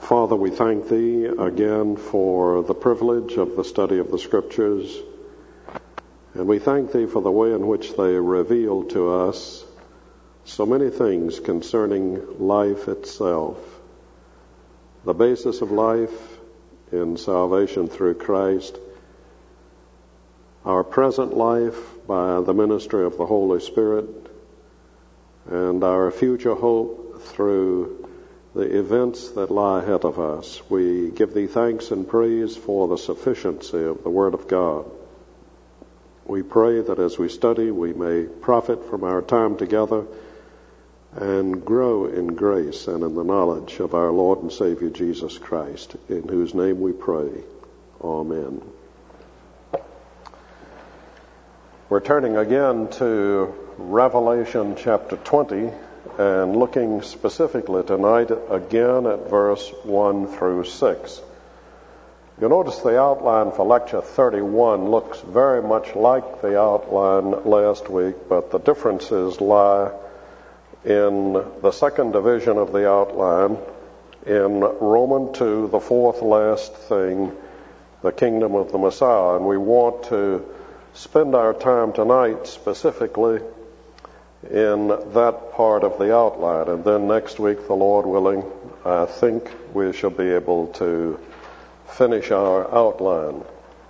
Father, we thank Thee again for the privilege of the study of the Scriptures, and we thank Thee for the way in which they reveal to us so many things concerning life itself, the basis of life in salvation through Christ, our present life by the ministry of the Holy Spirit, and our future hope through the events that lie ahead of us. We give Thee thanks and praise for the sufficiency of the Word of God. We pray that as we study, we may profit from our time together and grow in grace and in the knowledge of our Lord and Savior Jesus Christ, in whose name we pray. Amen. We're turning again to Revelation chapter 20 and looking specifically tonight again at verse 1 through 6. You'll notice the outline for lecture 31 looks very much like the outline last week, but the differences lie in the second division of the outline, in Roman 2, the fourth last thing, the kingdom of the Messiah. And we want to spend our time tonight specifically in that part of the outline. And then next week, the Lord willing, I think we shall be able to finish our outline.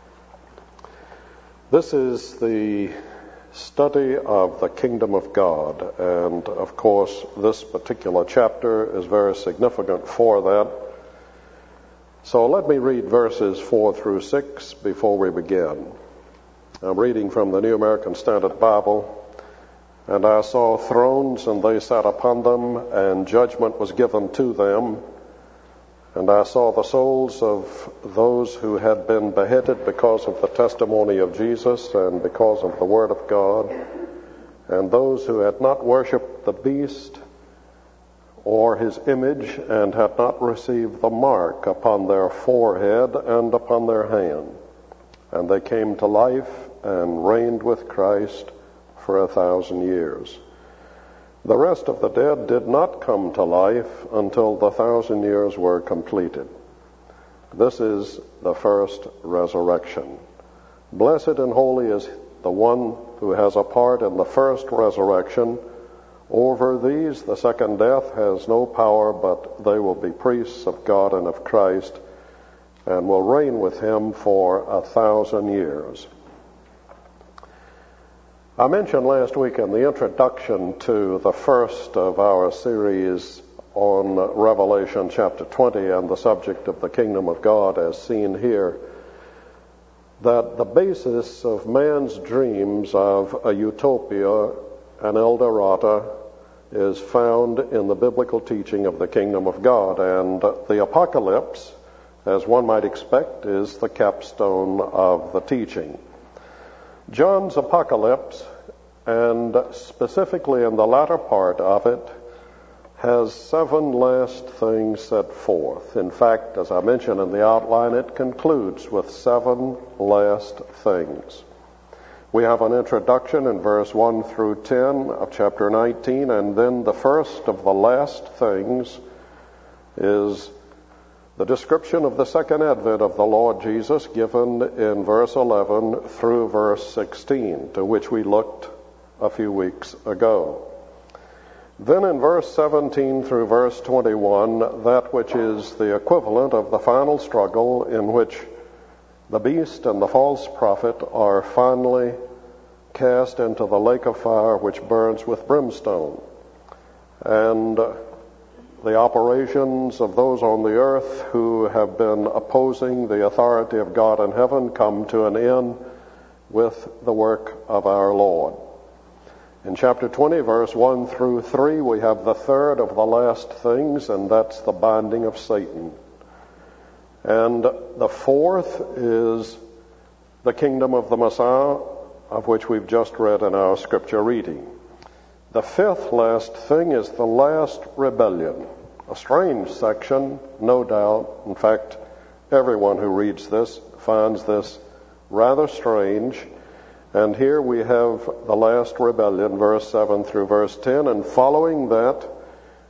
This is the study of the kingdom of God, and of course this particular chapter is very significant for that. So let me read verses 4 through 6 before we begin. I'm reading from the New American Standard Bible. And I saw thrones, and they sat upon them, and judgment was given to them. And I saw the souls of those who had been beheaded because of the testimony of Jesus and because of the Word of God, and those who had not worshipped the beast or his image and had not received the mark upon their forehead and upon their hand. And they came to life and reigned with Christ for 1,000 years. The rest of the dead did not come to life until the 1,000 years were completed. This is the first resurrection. Blessed and holy is the one who has a part in the first resurrection. Over these the second death has no power, but they will be priests of God and of Christ, and will reign with him for 1,000 years. I mentioned last week in the introduction to the first of our series on Revelation chapter 20 and the subject of the kingdom of God as seen here, that the basis of man's dreams of a utopia, an El Dorado, is found in the biblical teaching of the kingdom of God. And the apocalypse, as one might expect, is the capstone of the teaching. John's apocalypse, and specifically in the latter part of it, has 7 last things set forth. In fact, as I mentioned in the outline, it concludes with 7 last things. We have an introduction in verse 1 through 10 of chapter 19, and then the first of the last things is the description of the second advent of the Lord Jesus, given in verse 11 through verse 16, to which we looked a few weeks ago. Then in verse 17 through verse 21, that which is the equivalent of the final struggle, in which the beast and the false prophet are finally cast into the lake of fire which burns with brimstone. And the operations of those on the earth who have been opposing the authority of God in heaven come to an end with the work of our Lord. In chapter 20, verse 1 through 3, we have the third of the last things, and that's the binding of Satan. And the fourth is the kingdom of the Messiah, of which we've just read in our scripture reading. The fifth last thing is the last rebellion. A strange section, no doubt. In fact, everyone who reads this finds this rather strange. And here we have the last rebellion, verse 7 through verse 10. And following that,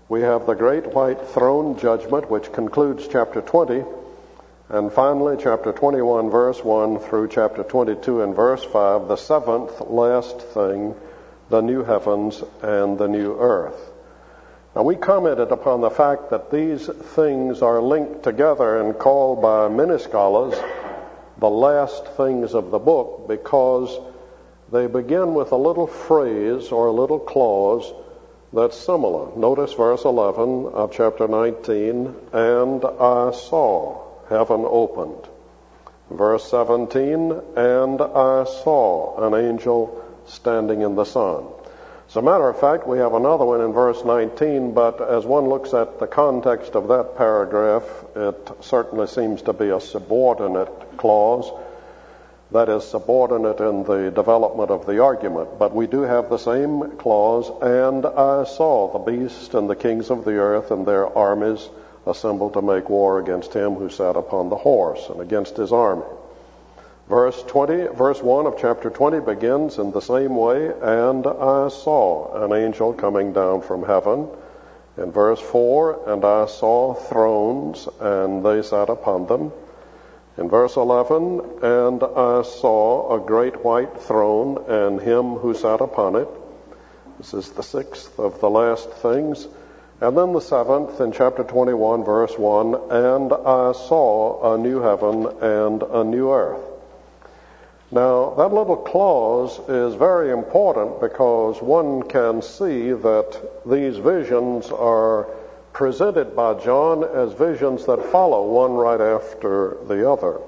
We have the great white throne judgment, which concludes chapter 20. And finally, chapter 21, verse 1 through chapter 22 and verse 5, the seventh last thing, the new heavens and the new earth. Now, we commented upon the fact that these things are linked together and called by many scholars the last things of the book because they begin with a little phrase or a little clause that's similar. Notice verse 11 of chapter 19, and I saw heaven opened. Verse 17, and I saw an angel standing in the sun. As a matter of fact, we have another one in verse 19, but as one looks at the context of that paragraph, it certainly seems to be a subordinate clause. That is subordinate in the development of the argument. But we do have the same clause, and I saw the beast and the kings of the earth and their armies assembled to make war against him who sat upon the horse and against his army. Verse 1 of chapter 20 begins in the same way, and I saw an angel coming down from heaven. In verse 4, and I saw thrones, and they sat upon them. In verse 11, and I saw a great white throne, and him who sat upon it. This is the sixth of the last things. And then the seventh in chapter 21, verse 1, and I saw a new heaven and a new earth. Now, that little clause is very important because one can see that these visions are presented by John as visions that follow one right after the other.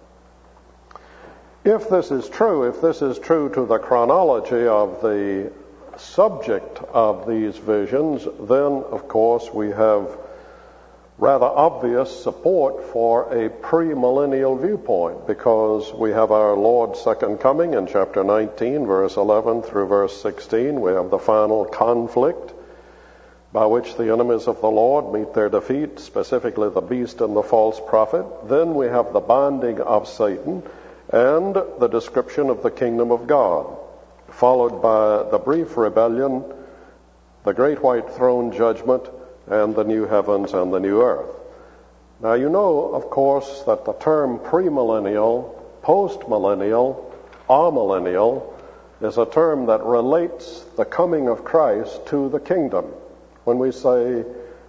If this is true to the chronology of the subject of these visions, then of course we have rather obvious support for a premillennial viewpoint because we have our Lord's second coming in chapter 19, verse 11 through verse 16. We have the final conflict by which the enemies of the Lord meet their defeat, specifically the beast and the false prophet. Then we have the binding of Satan and the description of the kingdom of God, followed by the brief rebellion, the great white throne judgment, and the new heavens and the new earth. Now, you know, of course, that the term premillennial, postmillennial, amillennial is a term that relates the coming of Christ to the kingdom. When we say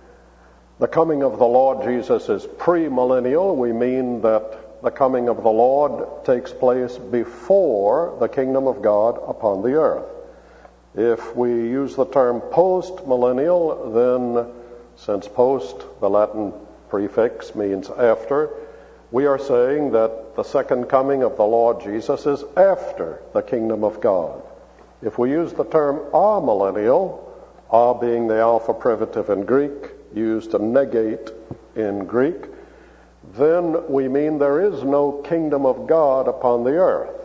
the coming of the Lord Jesus is premillennial, we mean that the coming of the Lord takes place before the kingdom of God upon the earth. If we use the term postmillennial, then since post, the Latin prefix, means after, we are saying that the second coming of the Lord Jesus is after the kingdom of God. If we use the term amillennial, a being the alpha privative in Greek, used to negate in Greek, then we mean there is no kingdom of God upon the earth.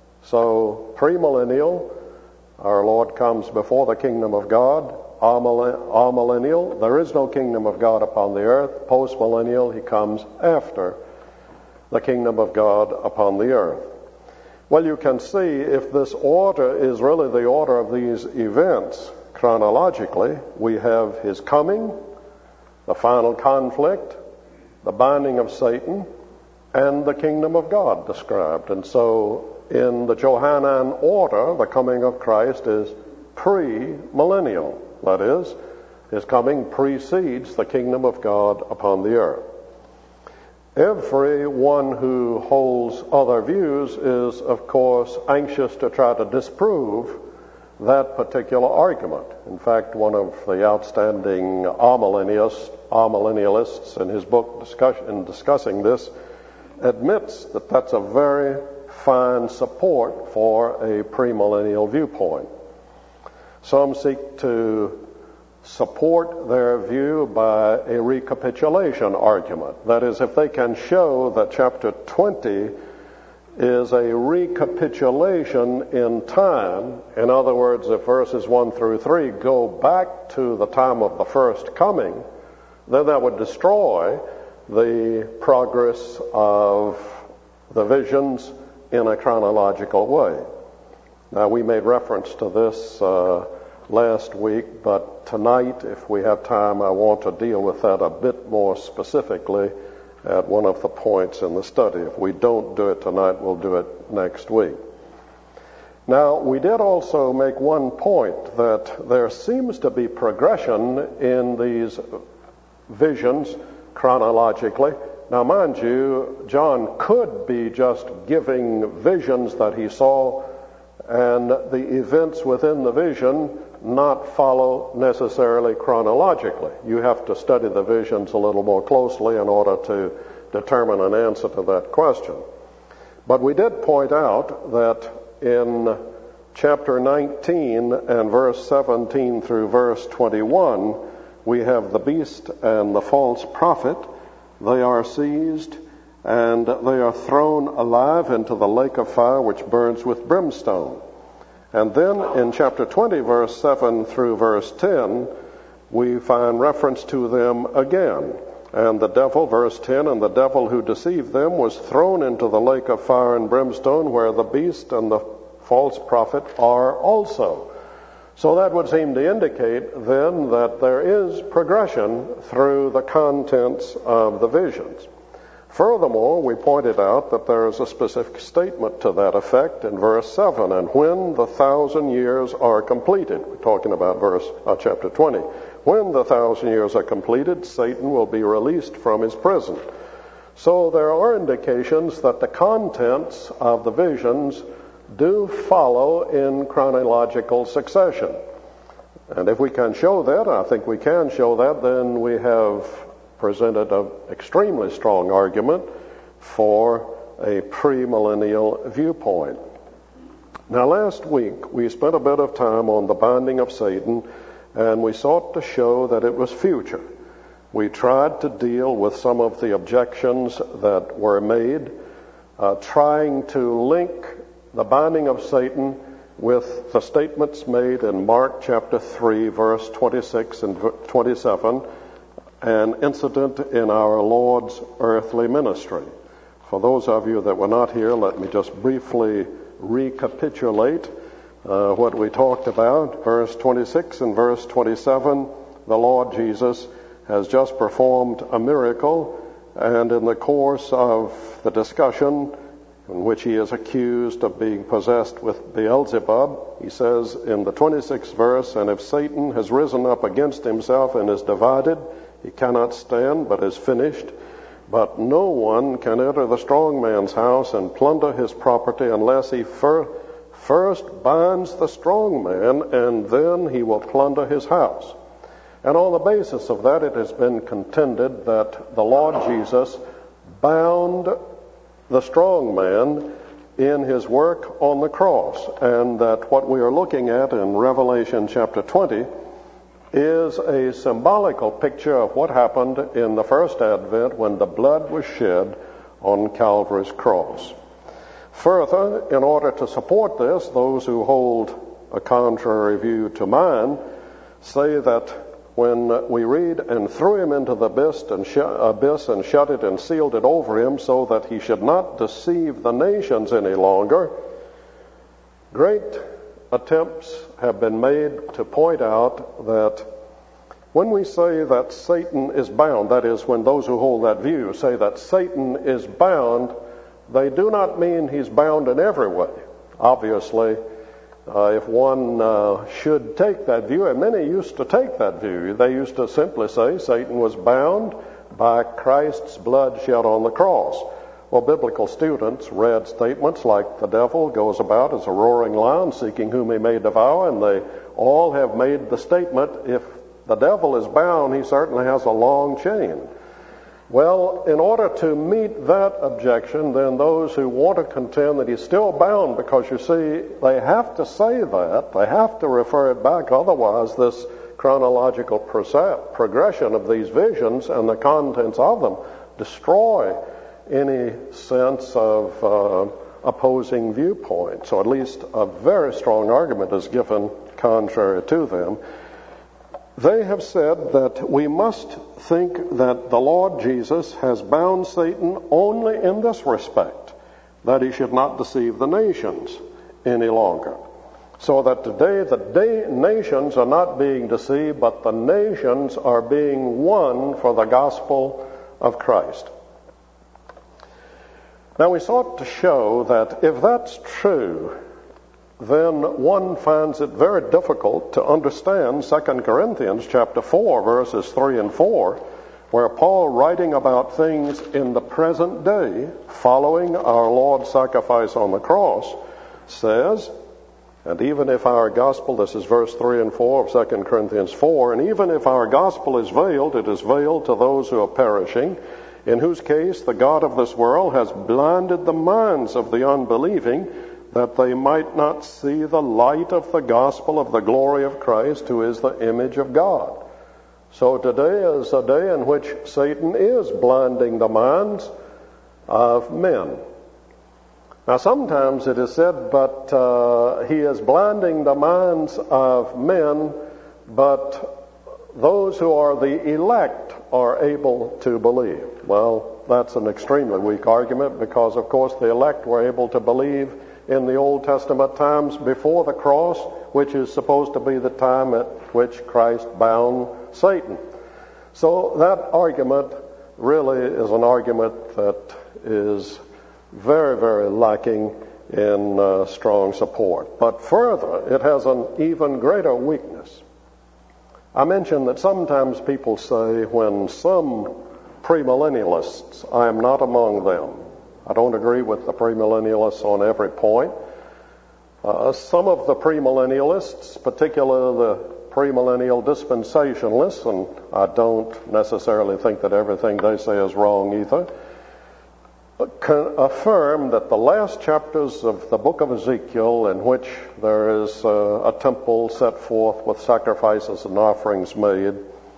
So premillennial, our Lord comes before the kingdom of God. Amillennial, there is no kingdom of God upon the earth. Postmillennial, he comes after the kingdom of God upon the earth. Well, you can see if this order is really the order of these events chronologically, we have his coming, the final conflict, the binding of Satan, and the kingdom of God described. And so in the Johannine order, the coming of Christ is pre-millennial. That is, his coming precedes the kingdom of God upon the earth. Everyone who holds other views is, of course, anxious to try to disprove that particular argument. In fact, one of the outstanding amillennialists in his book discussing this admits that that's a very fine support for a premillennial viewpoint. Some seek to support their view by a recapitulation argument. That is, if they can show that chapter 20 is a recapitulation in time, in other words, if verses 1 through 3 go back to the time of the first coming, then that would destroy the progress of the visions in a chronological way. Now, we made reference to this last week, but tonight, if we have time, I want to deal with that a bit more specifically at one of the points in the study. If we don't do it tonight, we'll do it next week. Now, we did also make one point that there seems to be progression in these visions chronologically. Now, mind you, John could be just giving visions that he saw, and the events within the vision not follow necessarily chronologically. You have to study the visions a little more closely in order to determine an answer to that question. But we did point out that in chapter 19 and verse 17 through verse 21, we have the beast and the false prophet. They are seized and they are thrown alive into the lake of fire which burns with brimstone. And then in chapter 20, verse 7 through verse 10, we find reference to them again. And the devil, verse 10, and the devil who deceived them was thrown into the lake of fire and brimstone, where the beast and the false prophet are also. So that would seem to indicate then that there is progression through the contents of the visions. Furthermore, we pointed out that there is a specific statement to that effect in verse 7, and when the 1,000 years are completed, we're talking about chapter 20, when the 1,000 years are completed, Satan will be released from his prison. So there are indications that the contents of the visions do follow in chronological succession. And if we can show that, I think we can show that, then we have presented an extremely strong argument for a premillennial viewpoint. Now, last week we spent a bit of time on the binding of Satan, and we sought to show that it was future. We tried to deal with some of the objections that were made, trying to link the binding of Satan with the statements made in Mark chapter 3, verse 26 and 27, an incident in our Lord's earthly ministry. For those of you that were not here, let me just briefly recapitulate what we talked about. Verse 26 and verse 27, the Lord Jesus has just performed a miracle, and in the course of the discussion in which he is accused of being possessed with Beelzebub, he says in the 26th verse, and if Satan has risen up against himself and is divided, he cannot stand, but is finished. But no one can enter the strong man's house and plunder his property unless he first binds the strong man, and then he will plunder his house. And on the basis of that, it has been contended that the Lord Jesus bound the strong man in his work on the cross, and that what we are looking at in Revelation chapter 20 is a symbolical picture of what happened in the first advent when the blood was shed on Calvary's cross. Further, in order to support this, those who hold a contrary view to mine say that when we read, and threw him into the abyss and shut it and sealed it over him so that he should not deceive the nations any longer, great attempts have been made to point out that when we say that Satan is bound, that is, when those who hold that view say that Satan is bound, they do not mean he's bound in every way. Obviously, if one should take that view, and many used to take that view, they used to simply say Satan was bound by Christ's blood shed on the cross. Well, biblical students read statements like the devil goes about as a roaring lion seeking whom he may devour, and they all have made the statement, if the devil is bound, he certainly has a long chain. Well, in order to meet that objection, then those who want to contend that he's still bound, because you see, they have to say that, they have to refer it back, otherwise this chronological progression of these visions and the contents of them destroy any sense of opposing viewpoints, or at least a very strong argument is given contrary to them. They have said that we must think that the Lord Jesus has bound Satan only in this respect, that he should not deceive the nations any longer. So that today the nations are not being deceived, but the nations are being won for the gospel of Christ. Now we sought to show that if that's true, then one finds it very difficult to understand 2 Corinthians chapter 4, verses 3 and 4, where Paul, writing about things in the present day, following our Lord's sacrifice on the cross, says, and even if our gospel, this is verse 3 and 4 of 2 Corinthians 4, and even if our gospel is veiled, it is veiled to those who are perishing, in whose case the God of this world has blinded the minds of the unbelieving, that they might not see the light of the gospel of the glory of Christ, who is the image of God. So today is a day in which Satan is blinding the minds of men. Now sometimes it is said, but he is blinding the minds of men, but those who are the elect are able to believe. Well, that's an extremely weak argument, because of course the elect were able to believe in the Old Testament times before the cross, which is supposed to be the time at which Christ bound Satan. So that argument really is an argument that is very, very lacking in strong support. But further, it has an even greater weakness. I mentioned that sometimes people say, when some premillennialists, I am not among them. I don't agree with the premillennialists on every point. Some of the premillennialists, particularly the premillennial dispensationalists, and I don't necessarily think that everything they say is wrong either, can affirm that the last chapters of the book of Ezekiel, in which there is a temple set forth with sacrifices and offerings made,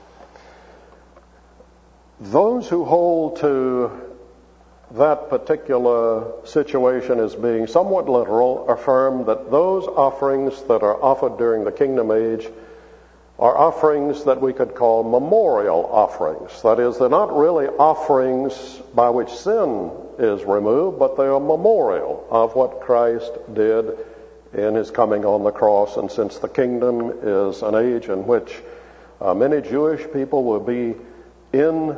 those who hold to that particular situation as being somewhat literal affirm that those offerings that are offered during the kingdom age are offerings that we could call memorial offerings. That is, they're not really offerings by which sin is removed, but they are memorial of what Christ did in his coming on the cross. And since the kingdom is an age in which many Jewish people will be in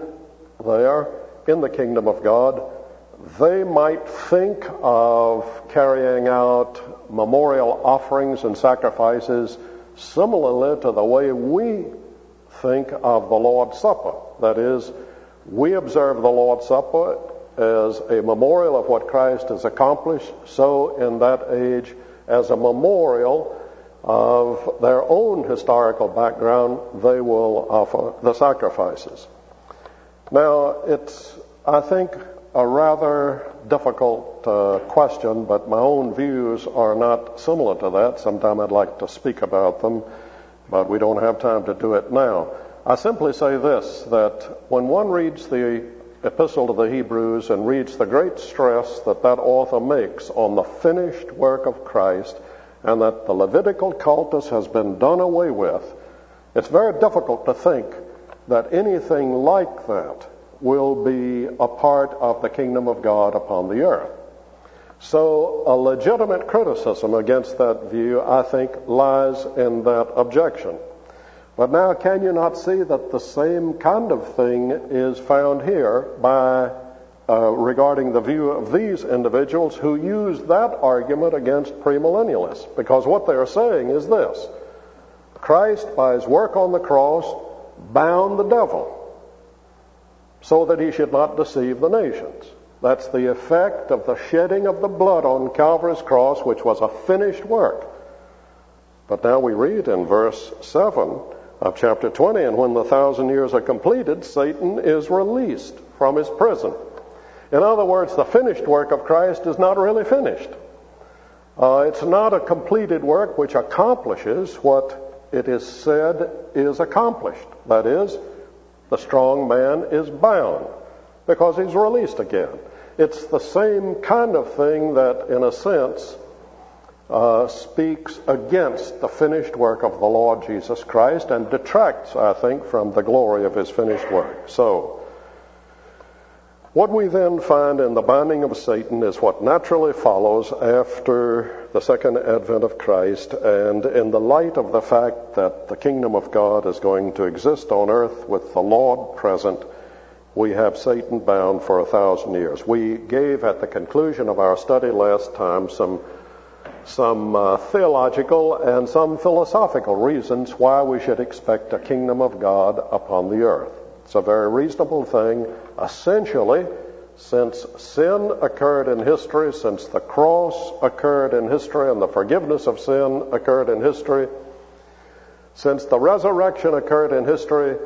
the kingdom of God, they might think of carrying out memorial offerings and sacrifices similarly to the way we think of the Lord's Supper. That is, we observe the Lord's Supper as a memorial of what Christ has accomplished, so in that age, as a memorial of their own historical background, they will offer the sacrifices. Now, it's, I think, a rather difficult question, but my own views are not similar to that. Sometime I'd like to speak about them, but we don't have time to do it now. I simply say this, that when one reads the Epistle to the Hebrews and reads the great stress that that author makes on the finished work of Christ, and that the Levitical cultus has been done away with, it's very difficult to think that anything like that will be a part of the kingdom of God upon the earth. So a legitimate criticism against that view, I think, lies in that objection. But now, can you not see that the same kind of thing is found here by regarding the view of these individuals who use that argument against premillennialists? Because what they are saying is this: Christ, by his work on the cross, bound the devil so that he should not deceive the nations. That's the effect of the shedding of the blood on Calvary's cross, which was a finished work. But now we read in verse 7 of chapter 20, and when the 1,000 years are completed, Satan is released from his prison. In other words, the finished work of Christ is not really finished. It's not a completed work which accomplishes what it is said is accomplished. That is, the strong man is bound because he's released again. It's the same kind of thing that, in a sense, speaks against the finished work of the Lord Jesus Christ and detracts, I think, from the glory of his finished work. So, What we then find in the binding of Satan is what naturally follows after the second advent of Christ, and in the light of the fact that the kingdom of God is going to exist on earth with the Lord present, we have Satan bound for 1,000 years. We gave at the conclusion of our study last time some theological and some philosophical reasons why we should expect a kingdom of God upon the earth. It's a very reasonable thing. Essentially, since sin occurred in history, since the cross occurred in history and the forgiveness of sin occurred in history, since the resurrection occurred in history,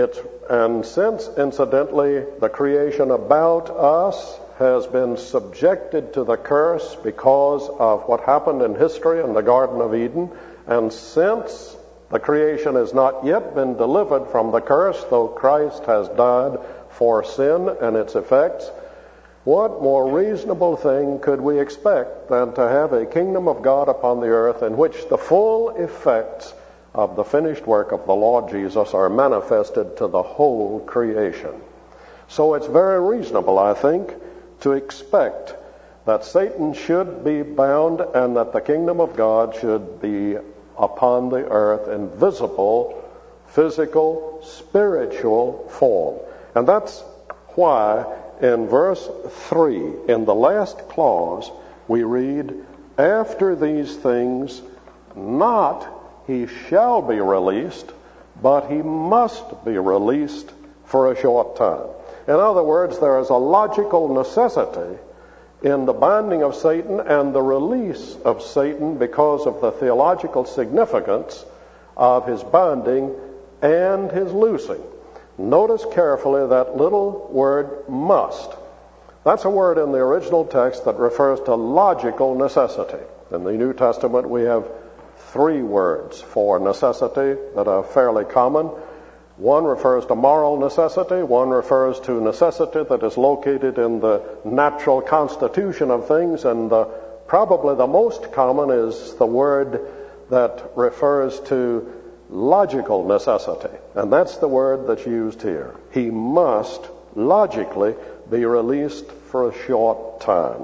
and since, incidentally, the creation about us has been subjected to the curse because of what happened in history in the Garden of Eden, and since the creation has not yet been delivered from the curse, though Christ has died for sin and its effects, what more reasonable thing could we expect than to have a kingdom of God upon the earth in which the full effects of the finished work of the Lord Jesus are manifested to the whole creation? So it's very reasonable, I think, to expect that Satan should be bound and that the kingdom of God should be upon the earth in visible, physical, spiritual form. And that's why in verse 3, in the last clause, we read, "After these things, not he shall be released, but he must be released for a short time." In other words, there is a logical necessity in the binding of Satan and the release of Satan because of the theological significance of his binding and his loosing. Notice carefully that little word "must." That's a word in the original text that refers to logical necessity. In the New Testament, we have 3 words for necessity that are fairly common. One refers to moral necessity, one refers to necessity that is located in the natural constitution of things, and probably the most common is the word that refers to logical necessity, and that's the word that's used here. He must logically be released for a short time.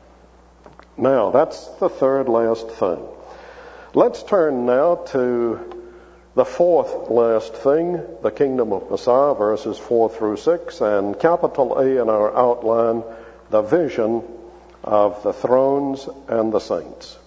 Now, that's the third last thing. Let's turn now to the fourth last thing, the kingdom of Messiah, verses 4 through 6, and capital A in our outline, the vision of the thrones and the saints.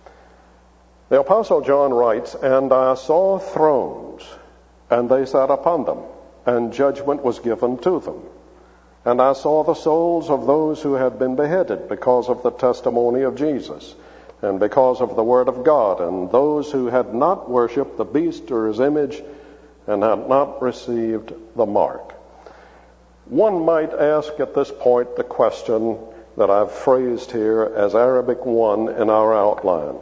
The Apostle John writes, "And I saw thrones, and they sat upon them, and judgment was given to them. And I saw the souls of those who had been beheaded because of the testimony of Jesus, and because of the word of God, and those who had not worshipped the beast or his image, and had not received the mark." One might ask at this point the question that I've phrased here as Arabic 1 in our outline.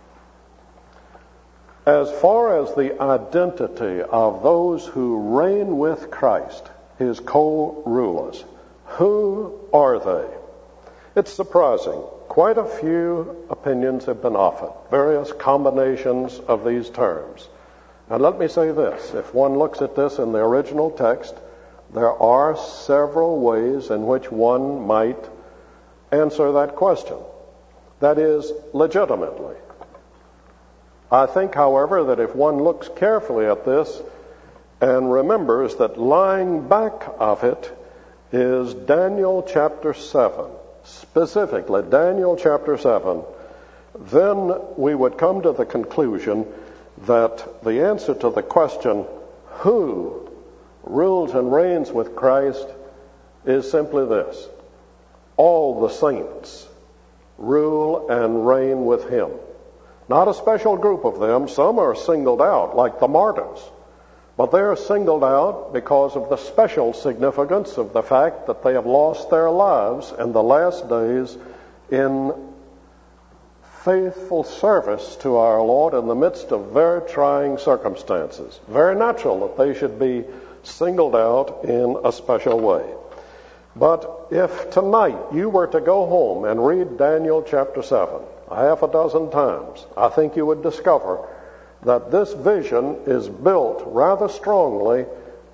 As far as the identity of those who reign with Christ, his co-rulers, who are they? It's surprising. Quite a few opinions have been offered, various combinations of these terms. And let me say this, if one looks at this in the original text, there are several ways in which one might answer that question. That is, legitimately. I think, however, that if one looks carefully at this and remembers that lying back of it is Daniel chapter 7, specifically Daniel chapter 7, then we would come to the conclusion that the answer to the question, who rules and reigns with Christ, is simply this: all the saints rule and reign with him. Not a special group of them. Some are singled out, like the martyrs. But they are singled out because of the special significance of the fact that they have lost their lives in the last days in faithful service to our Lord in the midst of very trying circumstances. Very natural that they should be singled out in a special way. But if tonight you were to go home and read Daniel chapter 7 a half a dozen times, I think you would discover that this vision is built rather strongly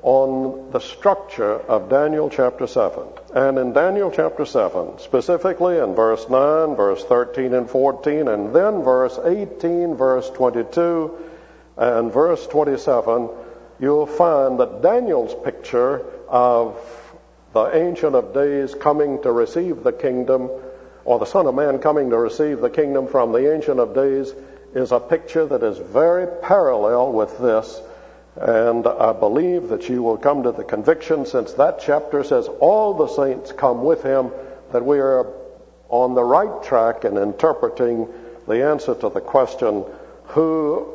on the structure of Daniel chapter 7. And in Daniel chapter 7, specifically in verse 9, verse 13 and 14, and then verse 18, verse 22, and verse 27, you'll find that Daniel's picture of the Ancient of Days coming to receive the kingdom, or the Son of Man coming to receive the kingdom from the Ancient of Days, is a picture that is very parallel with this. And I believe that you will come to the conviction, since that chapter says all the saints come with him, that we are on the right track in interpreting the answer to the question, who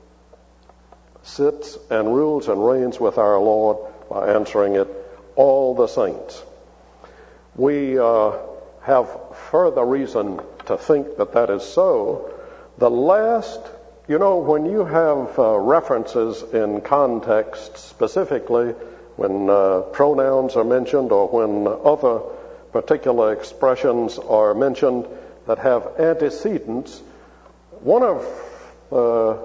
sits and rules and reigns with our Lord, by answering it, all the saints. We have further reason to think that that is so. The last, when you have references in context, specifically when pronouns are mentioned or when other particular expressions are mentioned that have antecedents, one of the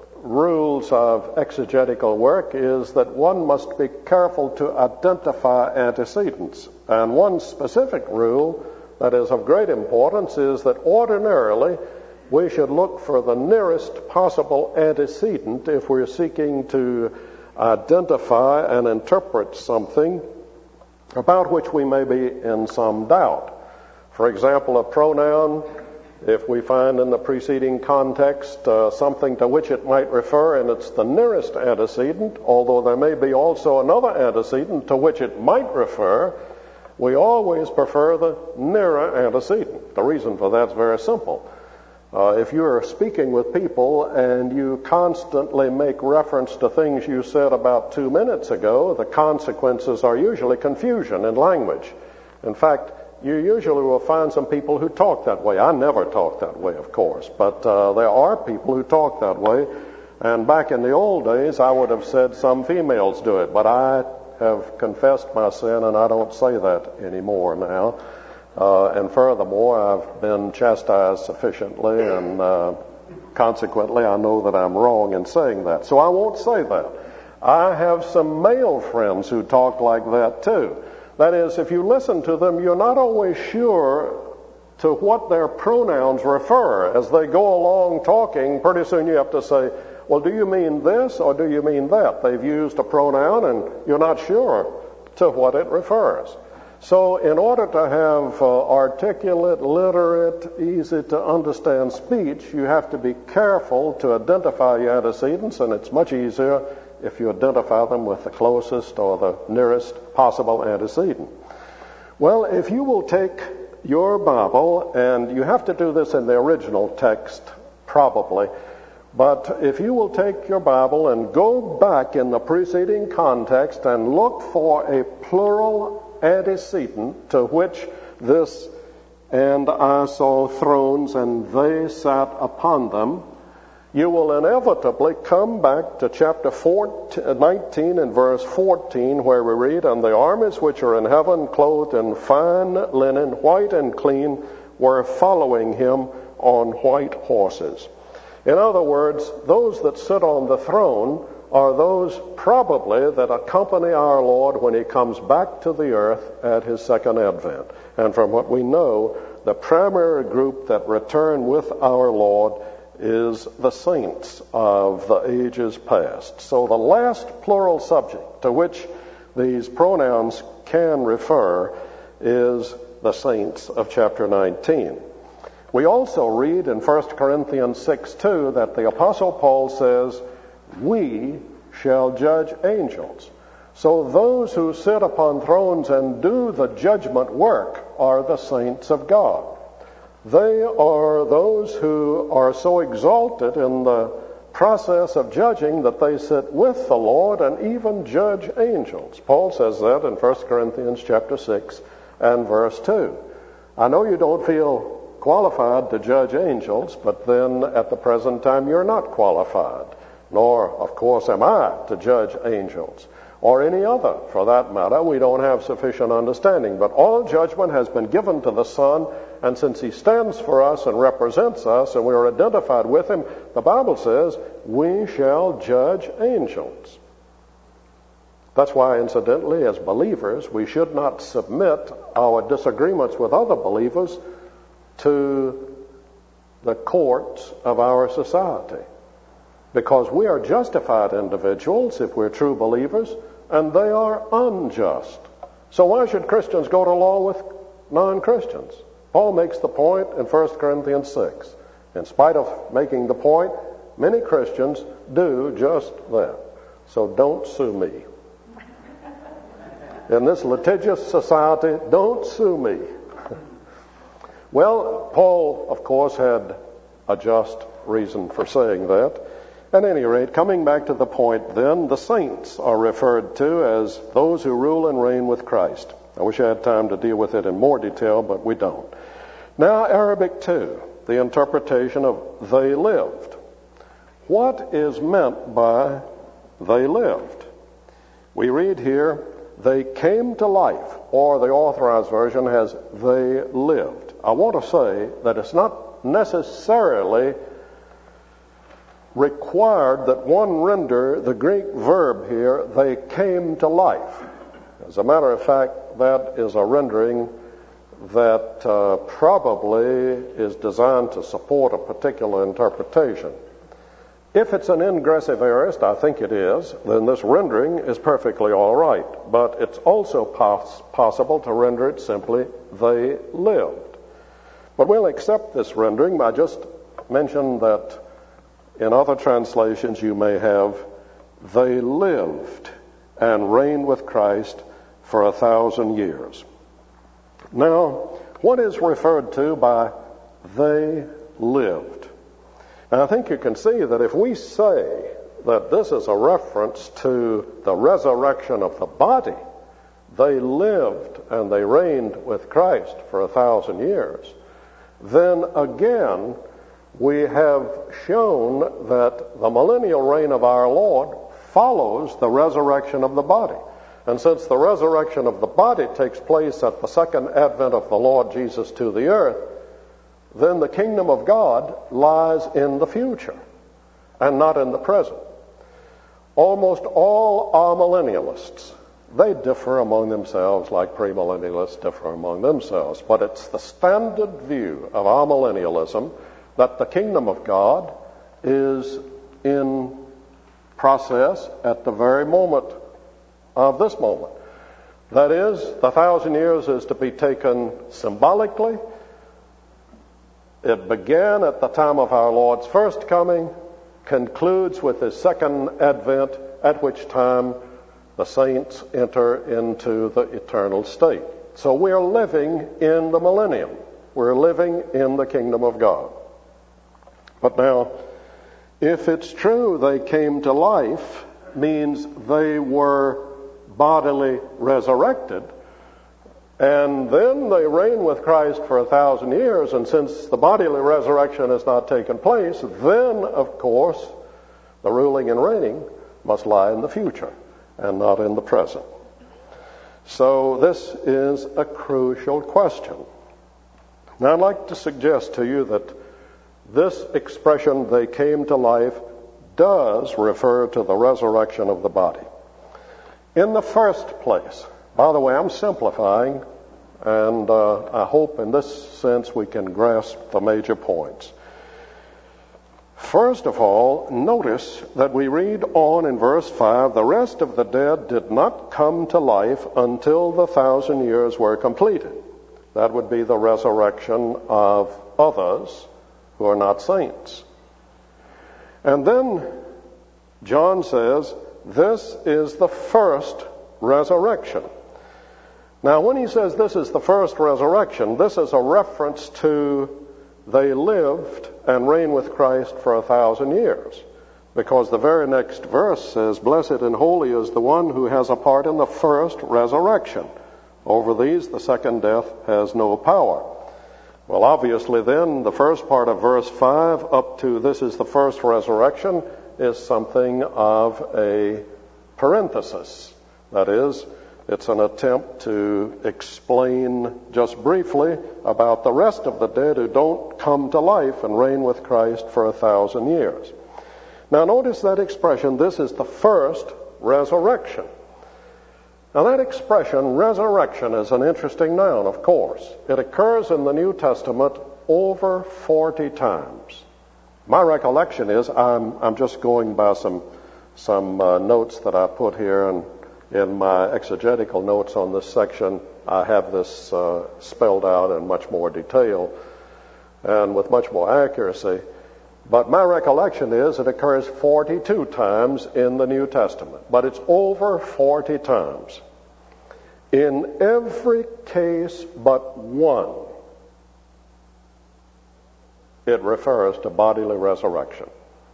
rules of exegetical work is that one must be careful to identify antecedents. And one specific rule that is of great importance is that ordinarily we should look for the nearest possible antecedent if we're seeking to identify and interpret something about which we may be in some doubt. For example, a pronoun, if we find in the preceding context something to which it might refer and it's the nearest antecedent, although there may be also another antecedent to which it might refer, we always prefer the nearer antecedent. The reason for that's very simple. If you're speaking with people and you constantly make reference to things you said about 2 minutes ago, the consequences are usually confusion in language. In fact, you usually will find some people who talk that way. I never talk that way, of course, but there are people who talk that way. And back in the old days, I would have said some females do it, but I have confessed my sin and I don't say that anymore now. And furthermore, I've been chastised sufficiently, and consequently I know that I'm wrong in saying that. So I won't say that. I have some male friends who talk like that too. That is, if you listen to them, you're not always sure to what their pronouns refer. As they go along talking, pretty soon you have to say, well, do you mean this or do you mean that? They've used a pronoun and you're not sure to what it refers. So in order to have articulate, literate, easy to understand speech, you have to be careful to identify your antecedents, and it's much easier if you identify them with the closest or the nearest possible antecedent. Well, if you will take your Bible, and you have to do this in the original text, probably, but if you will take your Bible and go back in the preceding context and look for a plural antecedent to which this, and I saw thrones and they sat upon them, you will inevitably come back to chapter 19 and verse 14, where we read, and the armies which are in heaven, clothed in fine linen, white and clean, were following him on white horses. In other words, those that sit on the throne are those probably that accompany our Lord when he comes back to the earth at his second advent. And from what we know, the primary group that return with our Lord is the saints of the ages past. So the last plural subject to which these pronouns can refer is the saints of chapter 19. We also read in 1 Corinthians 6:2 that the Apostle Paul says, we shall judge angels. So those who sit upon thrones and do the judgment work are the saints of God. They are those who are so exalted in the process of judging that they sit with the Lord and even judge angels. Paul says that in 1 Corinthians chapter 6 and verse 2. I know you don't feel qualified to judge angels, but then at the present time you're not qualified. Nor, of course, am I to judge angels, or any other, for that matter. We don't have sufficient understanding. But all judgment has been given to the Son, and since he stands for us and represents us, and we are identified with him, the Bible says, we shall judge angels. That's why, incidentally, as believers, we should not submit our disagreements with other believers to the courts of our society, because we are justified individuals if we're true believers, and they are unjust. So why should Christians go to law with non-Christians? Paul makes the point in 1 Corinthians 6. In spite of making the point, many Christians do just that. So don't sue me. In this litigious society, don't sue me. Well, Paul, of course, had a just reason for saying that. At any rate, coming back to the point then, the saints are referred to as those who rule and reign with Christ. I wish I had time to deal with it in more detail, but we don't. Now, Arabic 2, the interpretation of they lived. What is meant by they lived? We read here, they came to life, or the Authorized Version has they lived. I want to say that it's not necessarily required that one render the Greek verb here, they came to life. As a matter of fact, that is a rendering that probably is designed to support a particular interpretation. If it's an ingressive aorist, I think it is, then this rendering is perfectly all right. But it's also possible to render it simply, they lived. But we'll accept this rendering. I just mentioned that in other translations you may have, they lived and reigned with Christ for 1,000 years. Now, what is referred to by they lived? And I think you can see that if we say that this is a reference to the resurrection of the body, they lived and they reigned with Christ for 1,000 years, then again we have shown that the millennial reign of our Lord follows the resurrection of the body. And since the resurrection of the body takes place at the second advent of the Lord Jesus to the earth, then the kingdom of God lies in the future and not in the present. Almost all amillennialists, they differ among themselves like premillennialists differ among themselves, but it's the standard view of amillennialism that the kingdom of God is in process at the very moment of this moment. That is, the 1,000 years is to be taken symbolically. It began at the time of our Lord's first coming, concludes with his second advent, at which time the saints enter into the eternal state. So we are living in the millennium. We're living in the kingdom of God. But now, if it's true they came to life, means they were bodily resurrected, and then they reign with Christ for 1,000 years, and since the bodily resurrection has not taken place, then, of course, the ruling and reigning must lie in the future and not in the present. So this is a crucial question. Now I'd like to suggest to you that this expression, they came to life, does refer to the resurrection of the body. In the first place, by the way, I'm simplifying, and I hope in this sense we can grasp the major points. First of all, notice that we read on in verse 5, the rest of the dead did not come to life until the 1,000 years were completed. That would be the resurrection of others who are not saints. And then John says, this is the first resurrection. Now, when he says this is the first resurrection, this is a reference to they lived and reigned with Christ for 1,000 years. Because the very next verse says, blessed and holy is the one who has a part in the first resurrection. Over these, the second death has no power. Well, obviously then, the first part of verse 5 up to this is the first resurrection is something of a parenthesis. That is, it's an attempt to explain just briefly about the rest of the dead who don't come to life and reign with Christ for 1,000 years. Now notice that expression, this is the first resurrection. Now that expression, resurrection, is an interesting noun, of course. It occurs in the New Testament over 40 times. My recollection is, I'm just going by some notes that I put here, and in my exegetical notes on this section, I have this spelled out in much more detail and with much more accuracy. But my recollection is it occurs 42 times in the New Testament, but it's over 40 times. In every case but one, it refers to bodily resurrection.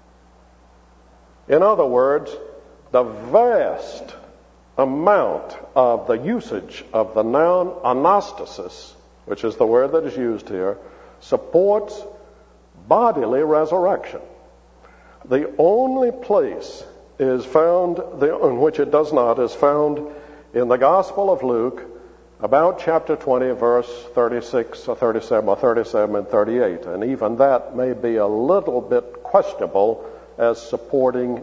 In other words, the vast amount of the usage of the noun anastasis, which is the word that is used here, supports bodily resurrection. The only place is found in which it does not is found in the Gospel of Luke, about chapter 20, verse 36 or 37 or 37 and 38. And even that may be a little bit questionable as supporting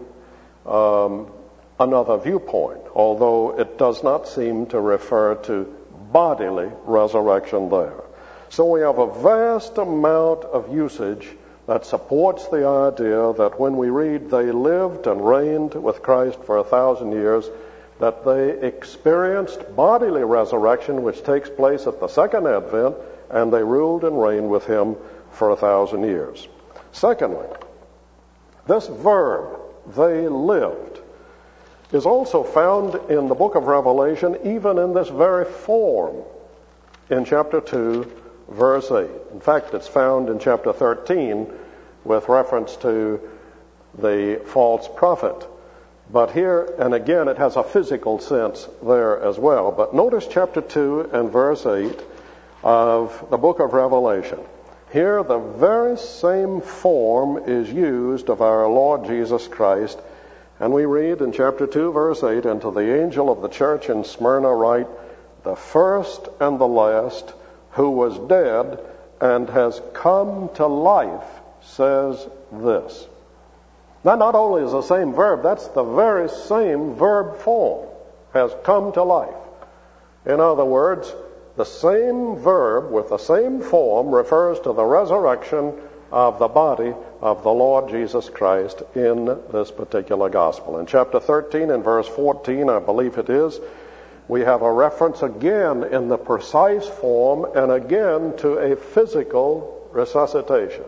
another viewpoint, although it does not seem to refer to bodily resurrection there. So we have a vast amount of usage that supports the idea that when we read they lived and reigned with Christ for 1,000 years, that they experienced bodily resurrection, which takes place at the second advent, and they ruled and reigned with him for 1,000 years. Secondly, this verb, they lived, is also found in the book of Revelation, even in this very form, in chapter 2, verse 8. In fact, it's found in chapter 13 with reference to the false prophet. But here, and again, it has a physical sense there as well. But notice chapter 2 and verse 8 of the book of Revelation. Here, the very same form is used of our Lord Jesus Christ. And we read in chapter 2, verse 8, "And to the angel of the church in Smyrna write, the first and the last, who was dead and has come to life, says this." Now, not only is the same verb, that's the very same verb form, has come to life. In other words, the same verb with the same form refers to the resurrection of the body of the Lord Jesus Christ in this particular gospel. In chapter 13 and verse 14, I believe it is, we have a reference again in the precise form and again to a physical resuscitation.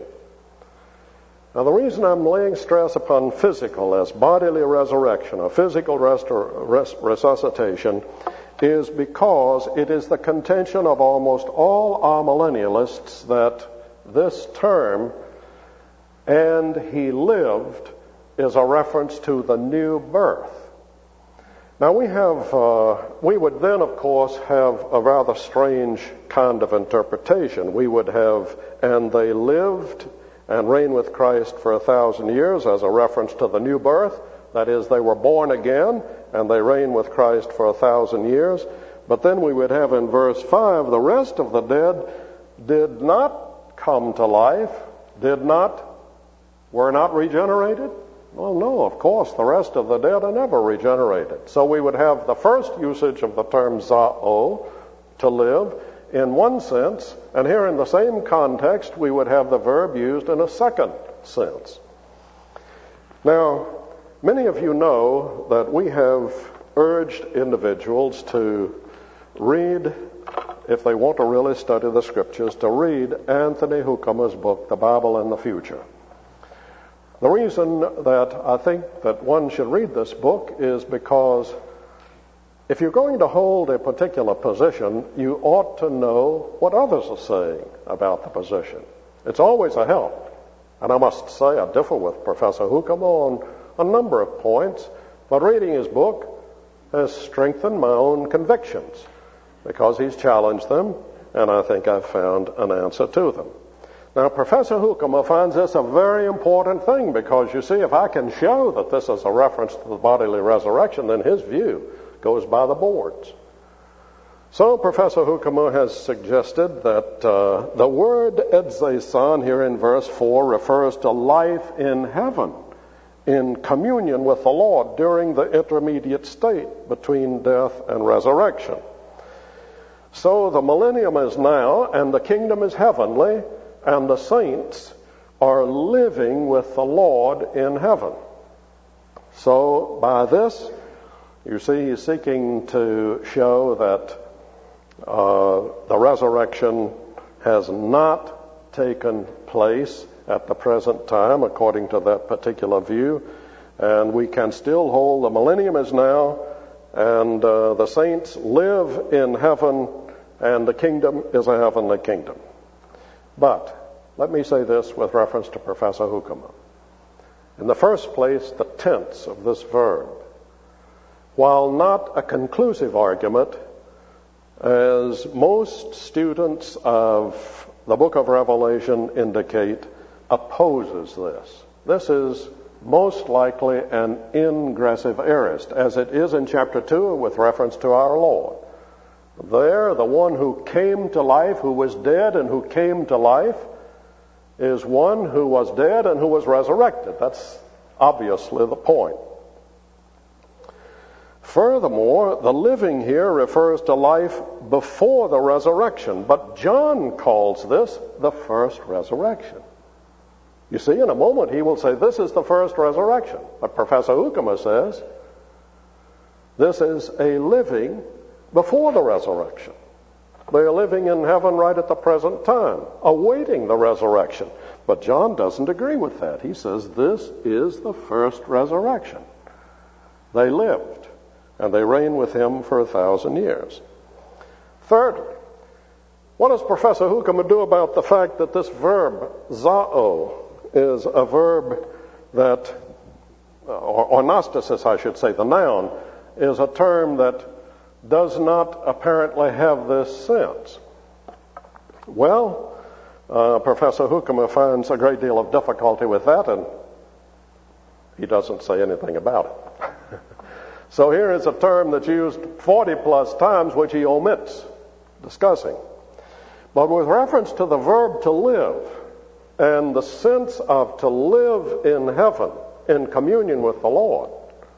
Now, the reason I'm laying stress upon physical as bodily resurrection or physical resuscitation is because it is the contention of almost all amillennialists that this term, "and he lived," is a reference to the new birth. Now, we would then, of course, have a rather strange kind of interpretation. We would have, "and they lived and reigned with Christ for 1,000 years," as a reference to the new birth. That is, they were born again and they reigned with Christ for 1,000 years. But then we would have in verse 5, "the rest of the dead did not come to life," were not regenerated? Well, no, of course, the rest of the dead are never regenerated. So we would have the first usage of the term zao, to live, in one sense, and here in the same context we would have the verb used in a second sense. Now, many of you know that we have urged individuals to read, if they want to really study the Scriptures, to read Anthony Hoekema's book, The Bible in the Future. The reason that I think that one should read this book is because if you're going to hold a particular position, you ought to know what others are saying about the position. It's always a help. And I must say I differ with Professor Hoekema on a number of points, but reading his book has strengthened my own convictions because he's challenged them, and I think I've found an answer to them. Now, Professor Hoekema finds this a very important thing because, you see, if I can show that this is a reference to the bodily resurrection, then his view goes by the boards. So Professor Hoekema has suggested that the word edzesan here in verse 4 refers to life in heaven in communion with the Lord during the intermediate state between death and resurrection. So the millennium is now, and the kingdom is heavenly, and the saints are living with the Lord in heaven. So by this, you see, he's seeking to show that the resurrection has not taken place at the present time, according to that particular view, and we can still hold the millennium is now, and the saints live in heaven, and the kingdom is a heavenly kingdom. But let me say this with reference to Professor Hoekema. In the first place, the tense of this verb, while not a conclusive argument, as most students of the book of Revelation indicate, opposes this. This is most likely an ingressive aorist, as it is in chapter 2 with reference to our Lord. There, the one who came to life, who was dead and who came to life, is one who was dead and who was resurrected. That's obviously the point. Furthermore, the living here refers to life before the resurrection, but John calls this the first resurrection. You see, in a moment he will say this is the first resurrection, but Professor Hoekema says this is a living before the resurrection. They are living in heaven right at the present time, awaiting the resurrection. But John doesn't agree with that. He says this is the first resurrection. They lived, and they reign with him for 1,000 years. Thirdly, what does Professor Hoekema do about the fact that this verb, zao, is a verb that, or nostasis, I should say, the noun, is a term that does not apparently have this sense? Well, Professor Hoekema finds a great deal of difficulty with that, and he doesn't say anything about it. So here is a term that's used 40 plus times, which he omits discussing. But with reference to the verb to live and the sense of to live in heaven in communion with the Lord,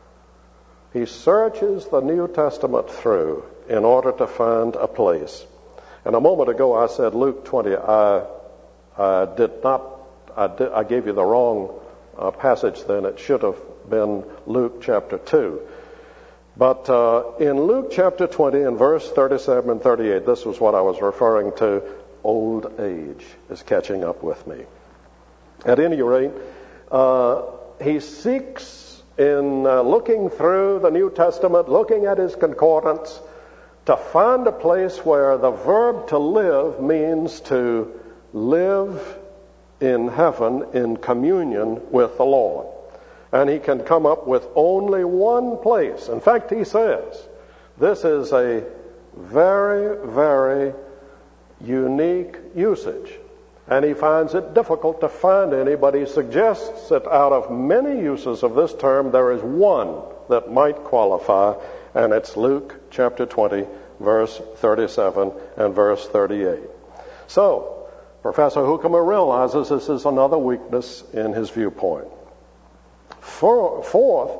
he searches the New Testament through in order to find a place. And a moment ago I said Luke 20. I gave you the wrong passage then. It should have been Luke chapter 2. But in Luke chapter 20 and verse 37 and 38, this was what I was referring to. Old age is catching up with me. At any rate, he seeks in looking through the New Testament, looking at his concordance, to find a place where the verb to live means to live in heaven in communion with the Lord. And he can come up with only one place. In fact, he says this is a very, very unique usage. And he finds it difficult to find any, but he suggests that out of many uses of this term, there is one that might qualify, and it's Luke chapter 20, verse 37 and verse 38. So, Professor Hoekema realizes this is another weakness in his viewpoint. Fourth,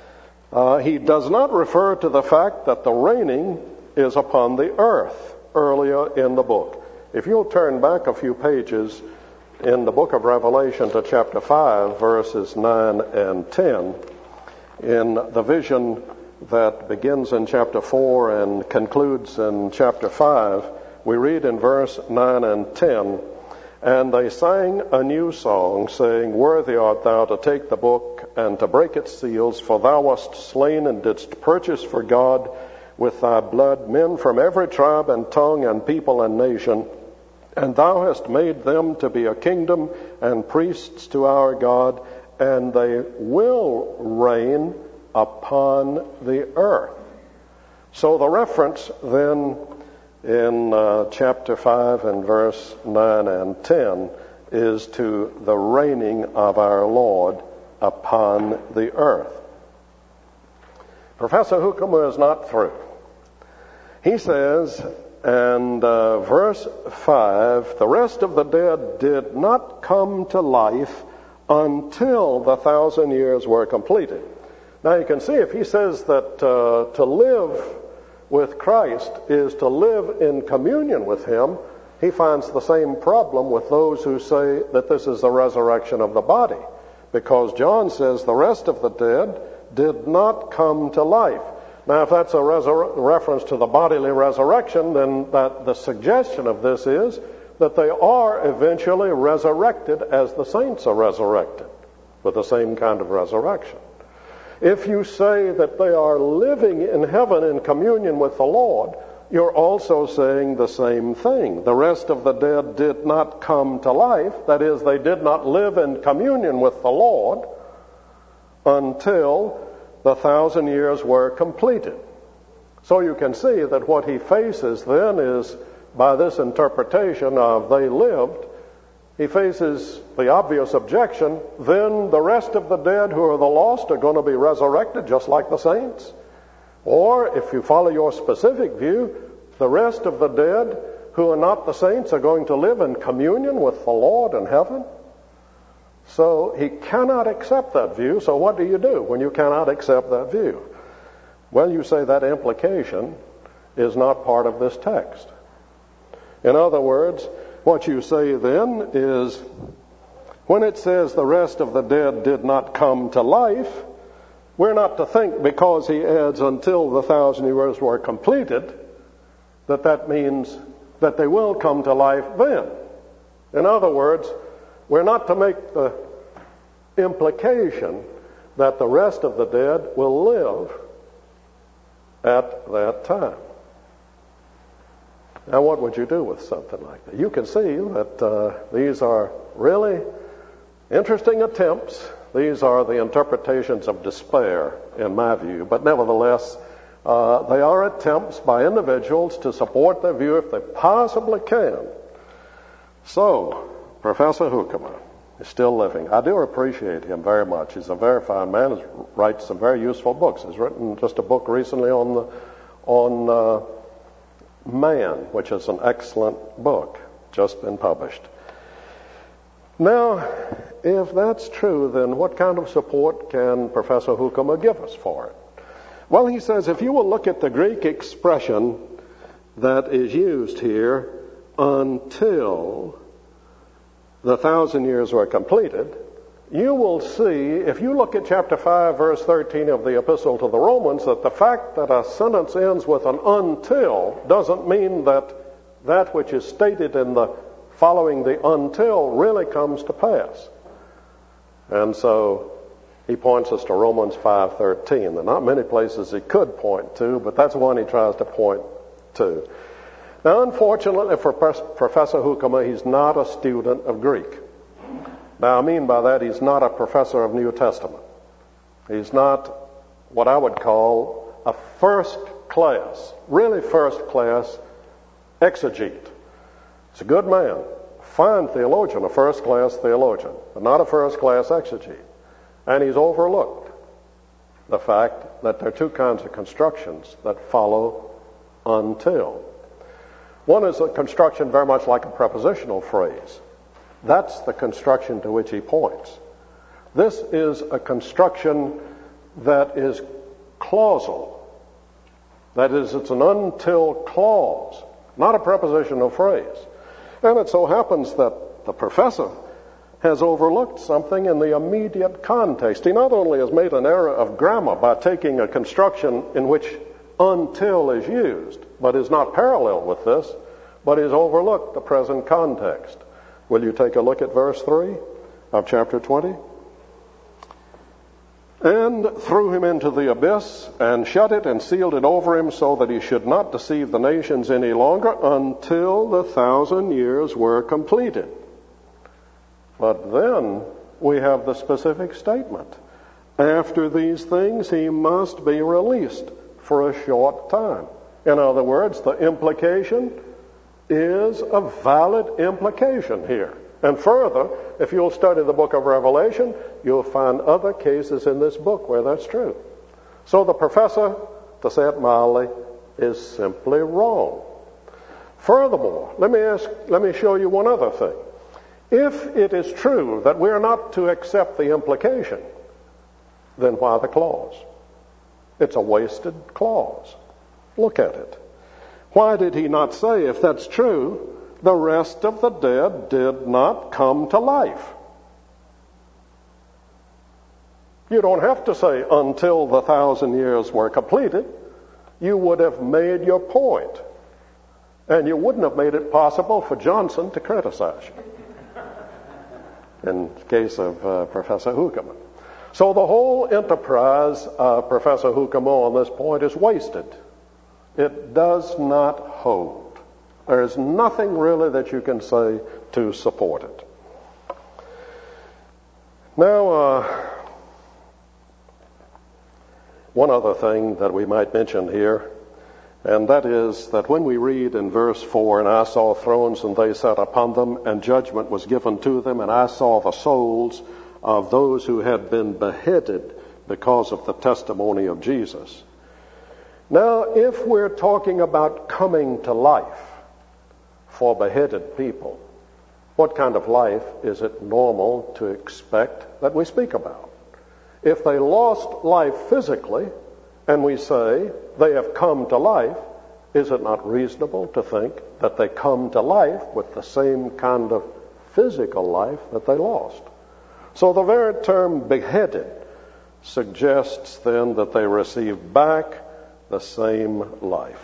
he does not refer to the fact that the reigning is upon the earth earlier in the book. If you'll turn back a few pages in the book of Revelation to chapter 5, verses 9 and 10, in the vision that begins in chapter 4 and concludes in chapter 5, we read in verse 9 and 10, "And they sang a new song, saying, Worthy art thou to take the book and to break its seals, for thou wast slain and didst purchase for God with thy blood men from every tribe and tongue and people and nation, and thou hast made them to be a kingdom and priests to our God, and they will reign upon the earth." So the reference then in chapter 5 and verse 9 and 10 is to the reigning of our Lord upon the earth. Professor Hoekema is not through. He says, and verse 5, "The rest of the dead did not come to life until the 1,000 years were completed. Now you can see if he says that to live with Christ is to live in communion with him, he finds the same problem with those who say that this is the resurrection of the body. Because John says the rest of the dead did not come to life. Now if that's a reference to the bodily resurrection, then the suggestion of this is that they are eventually resurrected as the saints are resurrected, with the same kind of resurrection. If you say that they are living in heaven in communion with the Lord, you're also saying the same thing. The rest of the dead did not come to life. That is, they did not live in communion with the Lord until the 1,000 years were completed. So you can see that what he faces then is, by this interpretation of they lived, he faces the obvious objection, then the rest of the dead who are the lost are going to be resurrected just like the saints? Or, if you follow your specific view, the rest of the dead who are not the saints are going to live in communion with the Lord in heaven? So he cannot accept that view. So what do you do when you cannot accept that view? Well, you say that implication is not part of this text. In other words, what you say then is, when it says the rest of the dead did not come to life, we're not to think because he adds until the 1,000 years were completed, that means that they will come to life then. In other words, we're not to make the implication that the rest of the dead will live at that time. Now, what would you do with something like that? You can see that these are really interesting attempts. These are the interpretations of despair, in my view. But nevertheless, they are attempts by individuals to support their view if they possibly can. So, Professor Hoekema is still living. I do appreciate him very much. He's a very fine man. He writes some very useful books. He's written just a book recently on Man, which is an excellent book, just been published. Now, if that's true, then what kind of support can Professor Hoekema give us for it? Well, he says, if you will look at the Greek expression that is used here, until the 1,000 years were completed, you will see, if you look at chapter 5, verse 13 of the Epistle to the Romans, that the fact that a sentence ends with an until doesn't mean that that which is stated in the following the until really comes to pass. And so he points us to Romans 5:13. There are not many places he could point to, but that's one he tries to point to. Now, unfortunately for Professor Hoekema, he's not a student of Greek. Now, I mean by that, he's not a professor of New Testament. He's not what I would call a first class, really first class exegete. He's a good man, fine theologian, a first class theologian, but not a first class exegete. And he's overlooked the fact that there are two kinds of constructions that follow until. One is a construction very much like a prepositional phrase. That's the construction to which he points. This is a construction that is clausal. That is, it's an until clause, not a prepositional phrase. And it so happens that the professor has overlooked something in the immediate context. He not only has made an error of grammar by taking a construction in which until is used, but is not parallel with this, but has overlooked the present context. Will you take a look at verse 3 of chapter 20? And threw him into the abyss, and shut it and sealed it over him, so that he should not deceive the nations any longer until the 1,000 years were completed. But then we have the specific statement. After these things he must be released for a short time. In other words, the implication is a valid implication here. And further, if you'll study the book of Revelation, you'll find other cases in this book where that's true. So the professor, to say it mildly, is simply wrong. Furthermore, let me show you one other thing. If it is true that we're not to accept the implication, then why the clause? It's a wasted clause. Look at it. Why did he not say, if that's true, the rest of the dead did not come to life? You don't have to say until the 1,000 years were completed. You would have made your point. And you wouldn't have made it possible for Johnson to criticize you. In the case of Professor Hukeman. So the whole enterprise of Professor Hukeman on this point is wasted. It does not hold. There is nothing really that you can say to support it. Now, one other thing that we might mention here, and that is that when we read in verse 4, and I saw thrones and they sat upon them, and judgment was given to them, and I saw the souls of those who had been beheaded because of the testimony of Jesus. Now, if we're talking about coming to life for beheaded people, what kind of life is it normal to expect that we speak about? If they lost life physically, and we say they have come to life, is it not reasonable to think that they come to life with the same kind of physical life that they lost? So the very term beheaded suggests then that they receive back the same life.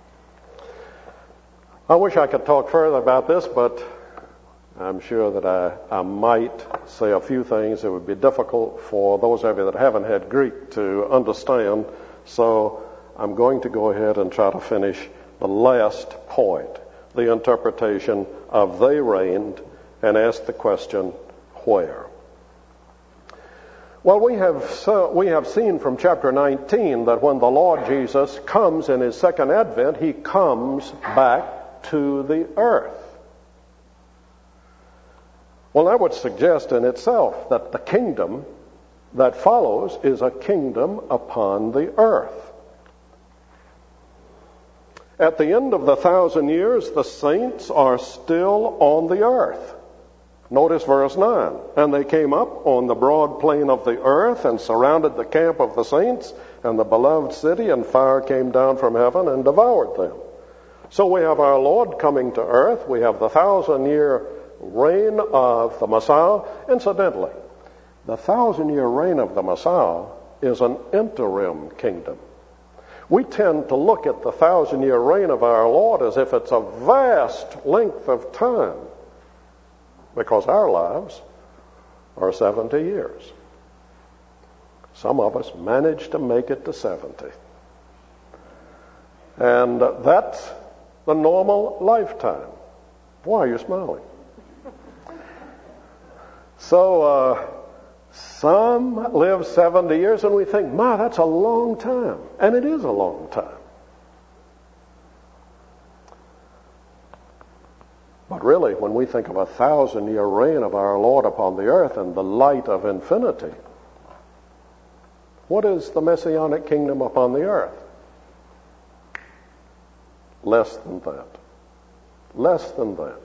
I wish I could talk further about this, but I'm sure that I might say a few things that would be difficult for those of you that haven't had Greek to understand. So I'm going to go ahead and try to finish the last point, the interpretation of they reigned, and ask the question, where? Well, we have seen from chapter 19 that when the Lord Jesus comes in his second advent, he comes back to the earth. Well, that would suggest in itself that the kingdom that follows is a kingdom upon the earth. At the end of the 1,000 years, the saints are still on the earth. Notice verse 9. And they came up on the broad plain of the earth and surrounded the camp of the saints and the beloved city, and fire came down from heaven and devoured them. So we have our Lord coming to earth. We have the 1,000-year reign of the Messiah. Incidentally, the 1,000-year reign of the Messiah is an interim kingdom. We tend to look at the 1,000-year reign of our Lord as if it's a vast length of time, because our lives are 70 years. Some of us manage to make it to 70. And that's the normal lifetime. Why are you smiling? So, some live 70 years and we think, my, that's a long time. And it is a long time. But really, when we think of a 1,000-year reign of our Lord upon the earth and the light of infinity, what is the Messianic kingdom upon the earth? Less than that. Less than that.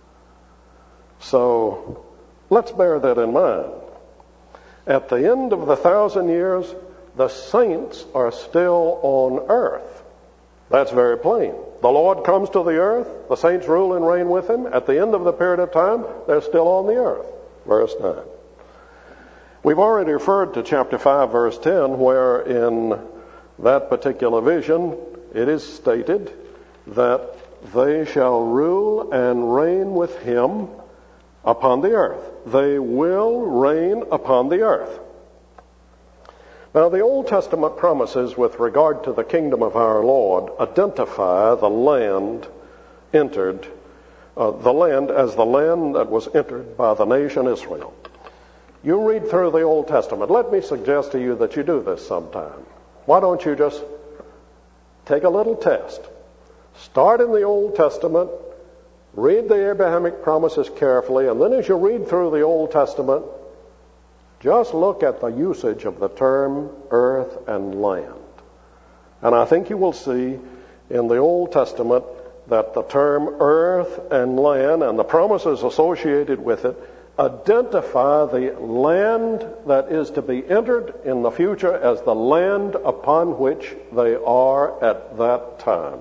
So, let's bear that in mind. At the end of the 1,000 years, the saints are still on earth. That's very plain. The Lord comes to the earth, the saints rule and reign with him. At the end of the period of time, they're still on the earth. Verse 9. We've already referred to chapter 5, verse 10, where in that particular vision it is stated that they shall rule and reign with him upon the earth. They will reign upon the earth. Now, the Old Testament promises with regard to the kingdom of our Lord identify the land entered, the land as the land that was entered by the nation Israel. You read through the Old Testament. Let me suggest to you that you do this sometime. Why don't you just take a little test? Start in the Old Testament, read the Abrahamic promises carefully, and then as you read through the Old Testament, just look at the usage of the term earth and land. And I think you will see in the Old Testament that the term earth and land and the promises associated with it identify the land that is to be entered in the future as the land upon which they are at that time.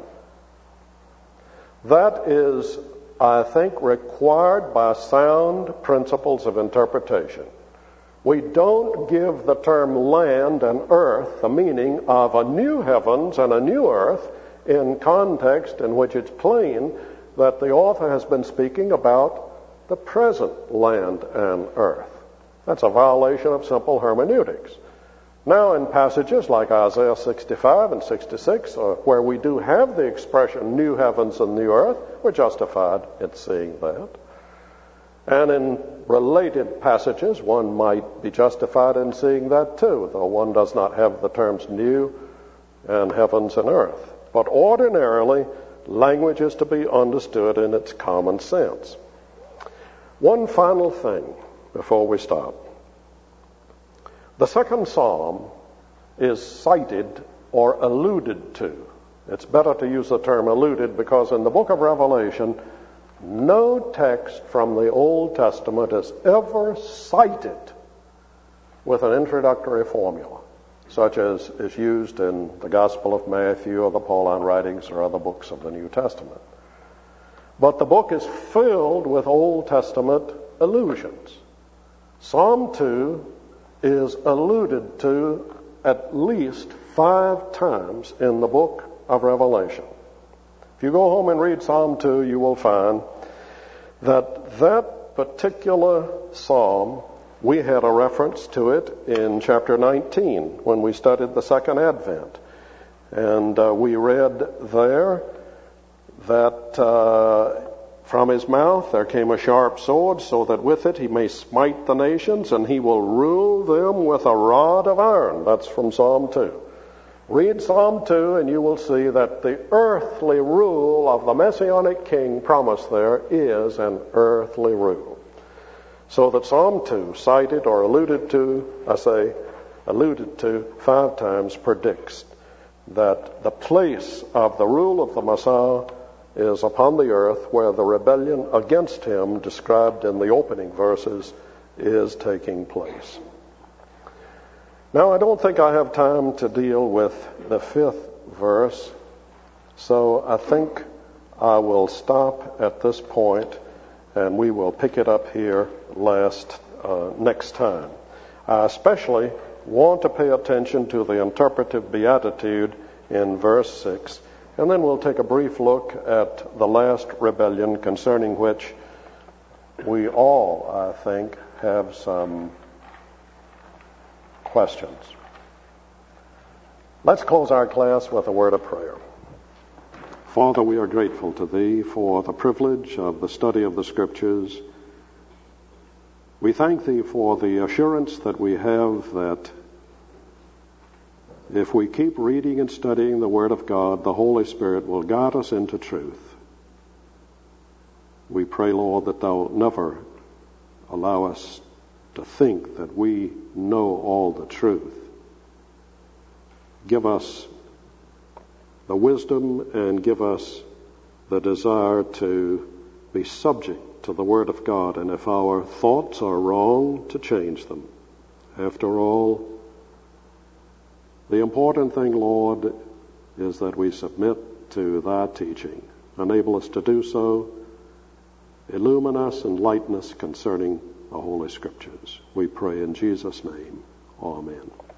That is, I think, required by sound principles of interpretation. We don't give the term land and earth the meaning of a new heavens and a new earth in context in which it's plain that the author has been speaking about the present land and earth. That's a violation of simple hermeneutics. Now, in passages like Isaiah 65 and 66, where we do have the expression new heavens and new earth, we're justified in seeing that. And in related passages, one might be justified in seeing that too, though one does not have the terms new and heavens and earth. But ordinarily, language is to be understood in its common sense. One final thing before we stop. The second psalm is cited or alluded to. It's better to use the term alluded because in the book of Revelation, no text from the Old Testament is ever cited with an introductory formula, such as is used in the Gospel of Matthew or the Pauline writings or other books of the New Testament. But the book is filled with Old Testament allusions. Psalm 2 is alluded to at least 5 times in the book of Revelation. If you go home and read Psalm 2, you will find that that particular psalm, we had a reference to it in chapter 19 when we studied the second advent. And we read there that from his mouth there came a sharp sword, so that with it he may smite the nations, and he will rule them with a rod of iron. That's from Psalm 2. Read Psalm 2 and you will see that the earthly rule of the Messianic King promised there is an earthly rule. So that Psalm 2, cited or alluded to, alluded to 5 times, predicts that the place of the rule of the Messiah is upon the earth, where the rebellion against him, described in the opening verses, is taking place. Now, I don't think I have time to deal with the 5th verse, so I think I will stop at this point, and we will pick it up here next time. I especially want to pay attention to the interpretive beatitude in verse 6, and then we'll take a brief look at the last rebellion, concerning which we all, I think, have some questions. Let's close our class with a word of prayer. Father, we are grateful to Thee for the privilege of the study of the Scriptures. We thank Thee for the assurance that we have that if we keep reading and studying the Word of God, the Holy Spirit will guide us into truth. We pray, Lord, that Thou never allow us to think that we know all the truth. Give us the wisdom and give us the desire to be subject to the Word of God, and if our thoughts are wrong, to change them. After all, the important thing, Lord, is that we submit to Thy teaching. Enable us to do so. Illumine us, enlighten us concerning the Holy Scriptures. We pray in Jesus' name. Amen.